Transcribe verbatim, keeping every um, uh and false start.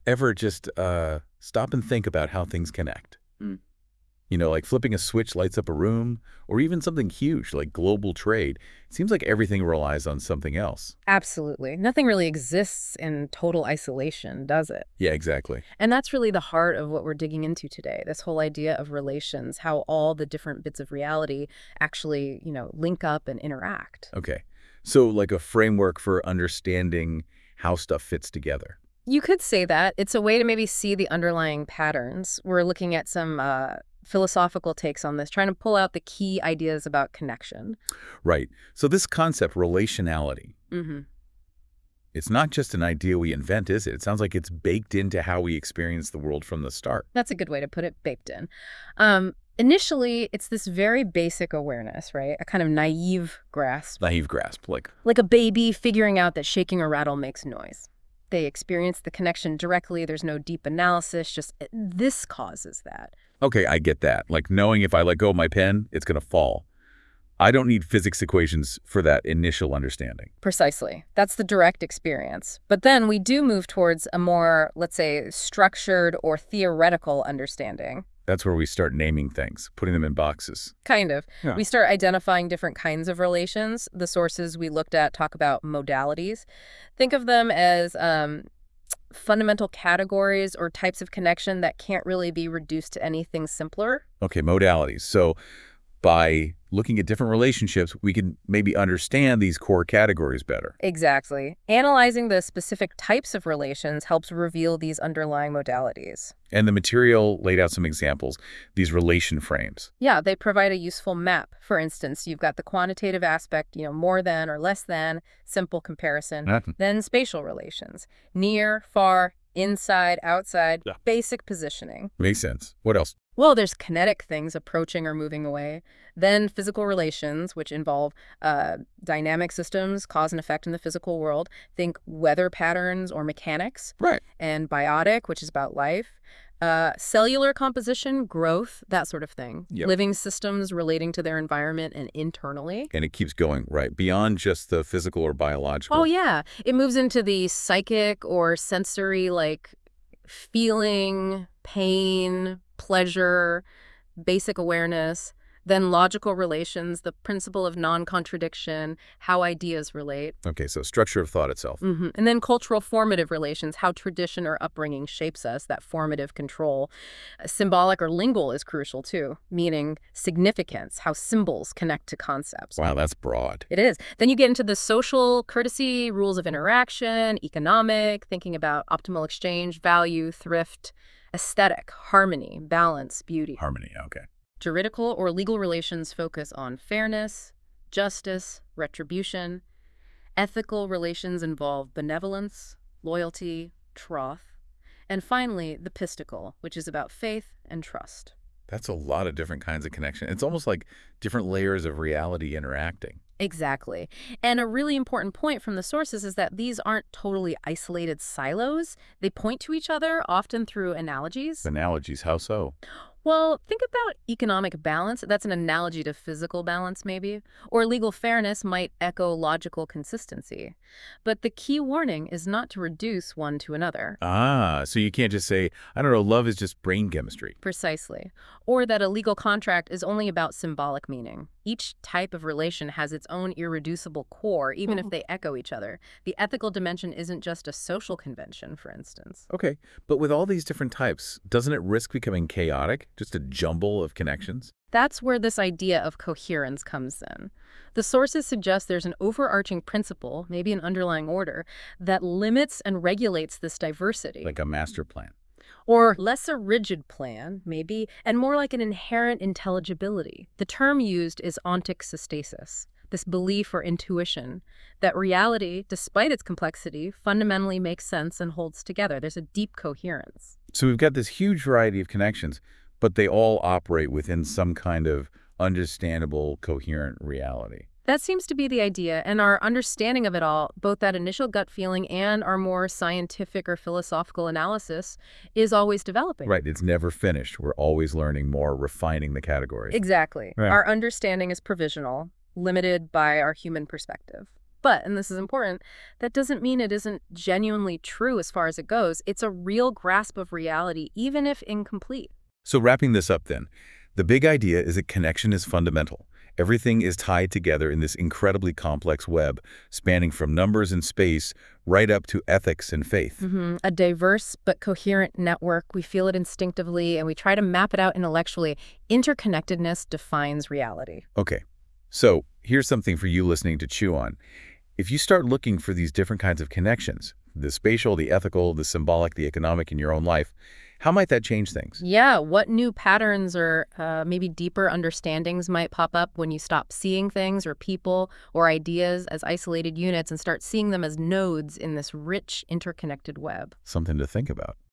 Ever just uh, stop and think about how things connect? Mm. You know, like flipping a switch lights up a room, or even something huge like global trade. It seems like everything relies on something else. Absolutely. Nothing really exists in total isolation, does it? Yeah, exactly. And that's really the heart of what we're digging into today, this whole idea of relations, how all the different bits of reality actually, you know, link up and interact. Okay. So, like a framework for understanding how stuff fits together. You could say that. It's a way to maybe see the underlying patterns. We're looking at some uh, philosophical takes on this, trying to pull out the key ideas about connection. Right. So, this concept, relationality, hmm it's not just an idea we invent, is it? It sounds like it's baked into how we experience the world from the start. That's a good way to put it, baked in. Um, initially, it's this very basic awareness, right? A kind of naive grasp, Naive grasp. Like, like a baby figuring out that shaking a rattle makes noise. They experience the connection directly. There's no deep analysis, just "Eh, this causes that." okay, I get that. Like knowing if I let go of my pen, it's going to fall. I don't need physics equations for that initial understanding. Precisely. That's the direct experience. But then we do move towards a more, let's say, structured or theoretical understanding. That's where we start naming things, putting them in boxes. Kind of. Yeah. We start identifying different kinds of relations. The sources we looked at talk about modalities. Think of them as um, fundamental categories or types of connection that can't really be reduced to anything simpler. Okay, modalities. So by looking at different relationships, we can maybe understand these core categories better. Exactly. Analyzing the specific types of relations helps reveal these underlying modalities. And the material laid out some examples, these relation frames. Yeah, they provide a useful map. For instance, you've got the quantitative aspect, you know, more than or less than, simple comparison, Uh, then spatial relations, near, far, inside, outside, Yeah. basic positioning. Makes sense. What else? Well, there's kinetic things, approaching or moving away. Then physical relations, which involve uh, dynamic systems, cause and effect in the physical world. Think weather patterns or mechanics. Right. And biotic, which is about life. Uh, cellular composition, growth, that sort of thing. Yep. Living systems relating to their environment and internally. And it keeps going, right, beyond just the physical or biological. Oh, yeah. It moves into the psychic or sensory, like feeling, pain, pleasure, basic awareness. Then logical relations, the principle of non-contradiction, how ideas relate. Okay, so structure of thought itself. hmm And then cultural formative relations, how tradition or upbringing shapes us, that formative control. Uh, Symbolic or lingual is crucial too, meaning significance, how symbols connect to concepts. Wow, that's broad. It is. Then you get into the social courtesy, rules of interaction, economic, thinking about optimal exchange, value, thrift, aesthetic, harmony, balance, beauty. Harmony, okay. Juridical or legal relations focus on fairness, justice, retribution. Ethical relations involve benevolence, loyalty, troth. And finally, the pistical, which is about faith and trust. That's a lot of different kinds of connection. It's almost like different layers of reality interacting. Exactly. And a really important point from the sources is that these aren't totally isolated silos. They point to each other, often through analogies. Analogies, how so? Well, think about economic balance. That's an analogy to physical balance, maybe. Or legal fairness might echo logical consistency. But the key warning is not to reduce one to another. Ah, so you can't just say, I don't know, love is just brain chemistry. Precisely. Or that a legal contract is only about symbolic meaning. Each type of relation has its own irreducible core, even if they echo each other. The ethical dimension isn't just a social convention, for instance. Okay, but with all these different types, doesn't it risk becoming chaotic? Just a jumble of connections? That's where this idea of coherence comes in. The sources suggest there's an overarching principle, maybe an underlying order, that limits and regulates this diversity. Like a master plan. Or less a rigid plan, maybe, and more like an inherent intelligibility. The term used is ontic this belief or intuition that reality, despite its complexity, fundamentally makes sense and holds together. There's a deep coherence. So we've got this huge variety of connections, but they all operate within some kind of understandable, coherent reality. That seems to be the idea, and our understanding of it all, both that initial gut feeling and our more scientific or philosophical analysis, is always developing. Right, it's never finished. We're always learning more, refining the categories. Exactly. Yeah. Our understanding is provisional, limited by our human perspective. But, and this is important, that doesn't mean it isn't genuinely true as far as it goes. It's a real grasp of reality, even if incomplete. So wrapping this up then, the big idea is that connection is fundamental. Everything is tied together in this incredibly complex web, spanning from numbers and space right up to ethics and faith. Hmm. A diverse but coherent network. We feel it instinctively, and we try to map it out intellectually. Interconnectedness defines reality. Okay, so here's something for you listening to chew on. If you start looking for these different kinds of connections, the spatial, the ethical, the symbolic, the economic in your own life, how might that change things? Yeah, what new patterns or uh, maybe deeper understandings might pop up when you stop seeing things or people or ideas as isolated units and start seeing them as nodes in this rich, interconnected web? Something to think about.